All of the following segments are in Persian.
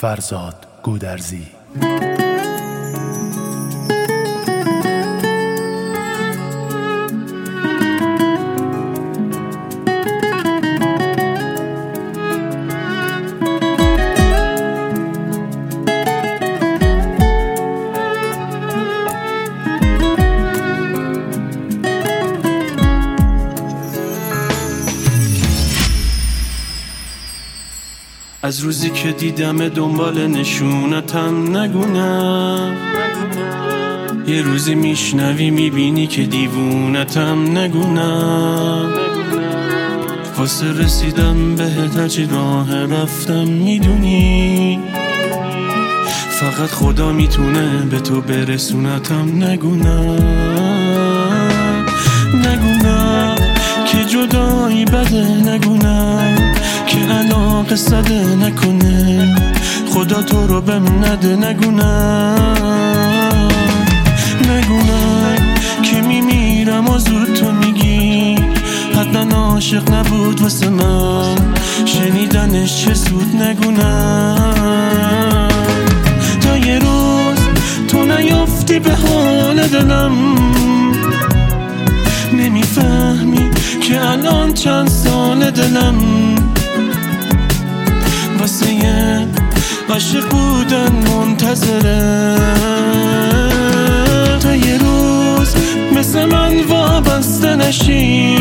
فرزاد گودرزی. از روزی که دیدم دنبال نشونتم نگونم، یه روزی میشنوی میبینی که دیوونتم نگونم. واسه رسیدم بهت هرچی راه رفتم میدونی، فقط خدا میتونه به تو برسونتم نگونم. نگونم که جدایی بده، نگونم که علاقه صده نکنه، خدا تو رو بهم نده. نگونم که میمیرم و زود تو میگی حتما عاشق نبود واسه من، شنیدنش چه سود. نگونم تا یه روز تو نیافتی به حال دلم، نمیفهمی که الان چند سال دلم واسه یه عاشق بودن منتظره. تا یه روز مثل من وابسته نشی،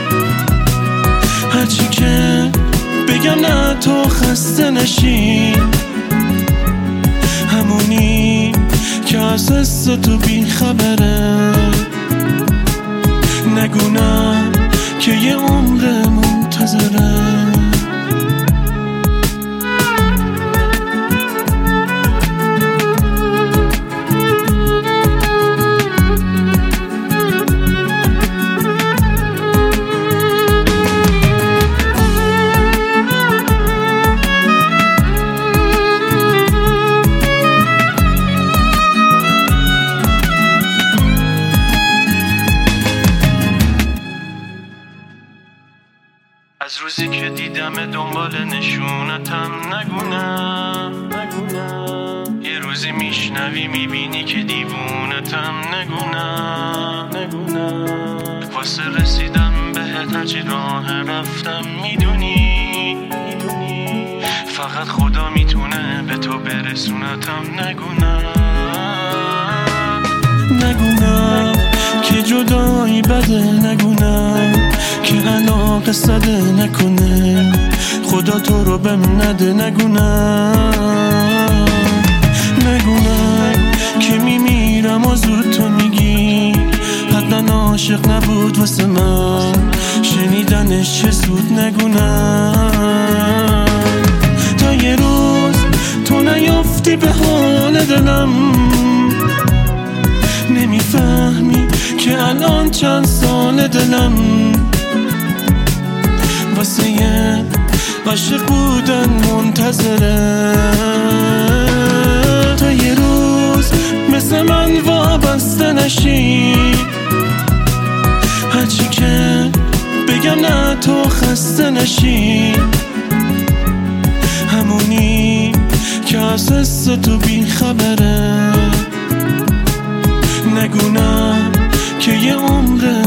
هرچی که بگم نه تو خسته نشی، همونی که از حس تو بی خبره. نگونم که یه عمر منتظره. از روزی که دیدم دنبال نشونتم نگونم، یه روزی میشنوی میبینی که دیوونتم نگونم. واسه رسیدم بهت هرچی راه رفتم میدونی، فقط خدا میتونه به تو برسونتم. نگونم که جدایی بده، نگونم که علاقه صده نکنه، خدا تو رو بهم نده. نگونم که میمیرم و زود تو میگی حتما عاشق نبود واسه من، شنیدنش چه سود. نگونم تا یه روز تو نیافتی به حال دلم، نمیفهمی که الان چند سال دلم واسه یه عاشق بودن منتظره. تا یه روز مثل من وابسته نشی، هرچی که بگم نه تو خسته نشی، همونی که از حس تو بی خبره. نگونم که یه عمر